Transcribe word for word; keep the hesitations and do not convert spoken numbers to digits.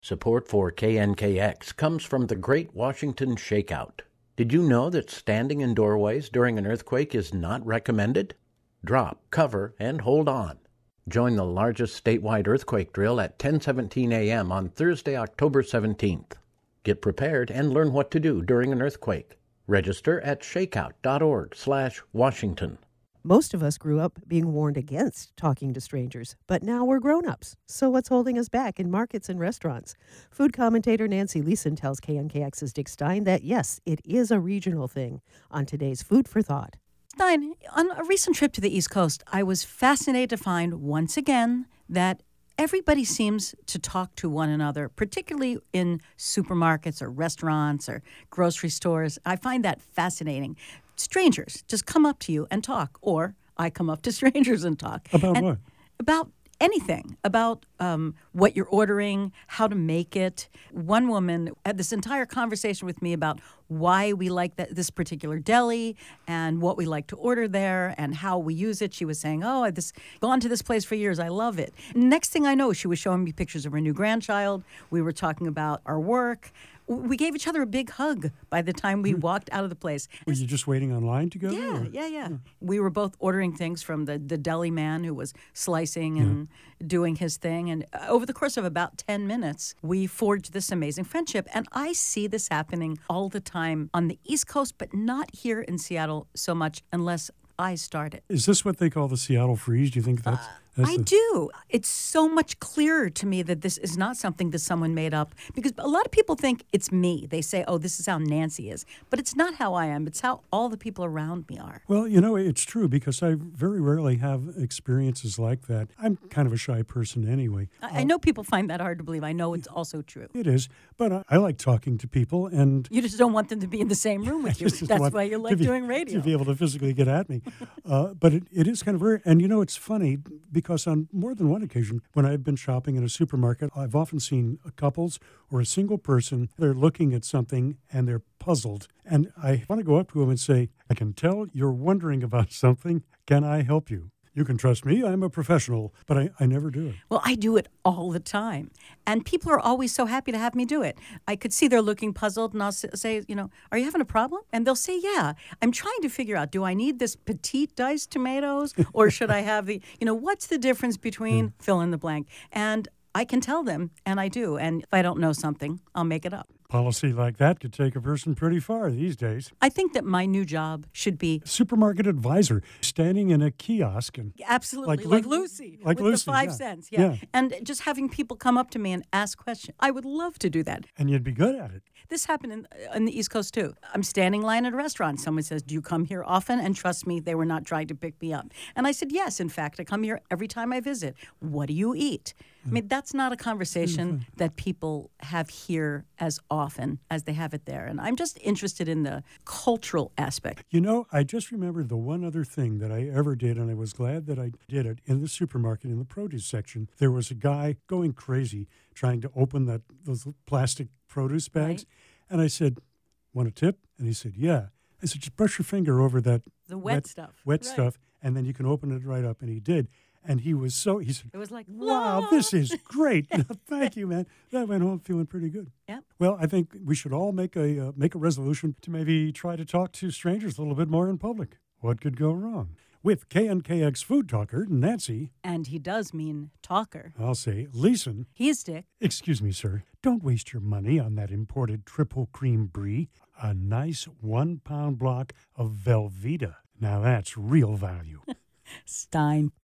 Support for K N K X comes from the Great Washington Shakeout. Did you know that standing in doorways during an earthquake is not recommended? Drop, cover, and hold on. Join the largest statewide earthquake drill at ten seventeen a.m. on Thursday, October seventeenth. Get prepared and learn what to do during an earthquake. Register at shakeout.org slash Washington. Most of us grew up being warned against talking to strangers, but now we're grown-ups. So what's holding us back in markets and restaurants? Food commentator Nancy Leeson tells K N K X's Dick Stein that, yes, it is a regional thing on today's Food for Thought. Stein, on a recent trip to the East Coast, I was fascinated to find, once again, that everybody seems to talk to one another, particularly in supermarkets or restaurants or grocery stores. I find that fascinating. Strangers just come up to you and talk, or I come up to strangers and talk. About and what? About anything, about um, what you're ordering, how to make it. One woman had this entire conversation with me about why we like that, this particular deli and what we like to order there and how we use it. She was saying, oh, I've this, gone to this place for years. I love it. Next thing I know, she was showing me pictures of her new grandchild. We were talking about our work. We gave each other a big hug by the time we walked out of the place. Were you just waiting online together? Yeah, or? yeah, yeah. We were both ordering things from the, the deli man who was slicing and yeah. doing his thing. And over the course of about ten minutes, we forged this amazing friendship. And I see this happening all the time on the East Coast, but not here in Seattle so much unless I start it. Is this what they call the Seattle freeze? Do you think that's... Uh, that's I the... do. It's so much clearer to me that this is not something that someone made up, because a lot of people think it's me. They say, oh, this is how Nancy is. But it's not how I am. It's how all the people around me are. Well, you know, it's true, because I very rarely have experiences like that. I'm kind of a shy person anyway. I, I know people find that hard to believe. I know it's also true. It is. But I, I like talking to people, and... You just don't want them to be in the same room with you. That's why you like be, doing radio. To be able to physically get at me. uh, but it, it is kind of rare. And, you know, it's funny, because on more than one occasion, when I've been shopping in a supermarket, I've often seen couples or a single person. They're looking at something and they're puzzled. And I want to go up to them and say, I can tell you're wondering about something. Can I help you? You can trust me. I'm a professional, but I, I never do it. Well, I do it all the time. And people are always so happy to have me do it. I could see they're looking puzzled, and I'll say, you know, are you having a problem? And they'll say, yeah. I'm trying to figure out, do I need this petite diced tomatoes, or should I have the, you know, what's the difference between mm. fill in the blank? And I can tell them, and I do. And if I don't know something, I'll make it up. Policy like that could take a person pretty far these days. I think that my new job should be supermarket advisor, standing in a kiosk and absolutely like, like Lu- Lucy, like with Lucy, the five yeah. cents, yeah. yeah, and just having people come up to me and ask questions. I would love to do that, and you'd be good at it. This happened in, in the East Coast too. I'm standing in line at a restaurant. Someone says, "Do you come here often?" And trust me, they were not trying to pick me up. And I said, "Yes, in fact, I come here every time I visit. What do you eat?" I mean, that's not a conversation that people have here as often as they have it there. And I'm just interested in the cultural aspect. You know, I just remembered the one other thing that I ever did, and I was glad that I did it in the supermarket in the produce section. There was a guy going crazy trying to open that those plastic produce bags. Right. And I said, "Want a tip?" And he said, "Yeah." I said, "Just brush your finger over that the wet, wet stuff, wet right. stuff, and then you can open it right up." And he did. And he was so, he said, it was like, "Wow, this is great." Thank you, man. I went home feeling pretty good. Yep. Well, I think we should all make a uh, make a resolution to maybe try to talk to strangers a little bit more in public. What could go wrong? With K N K X food talker, Nancy. And he does mean talker. I'll say Leeson. He's Dick. Excuse me, sir. Don't waste your money on that imported triple cream brie. A nice one-pound block of Velveeta. Now that's real value. Stein.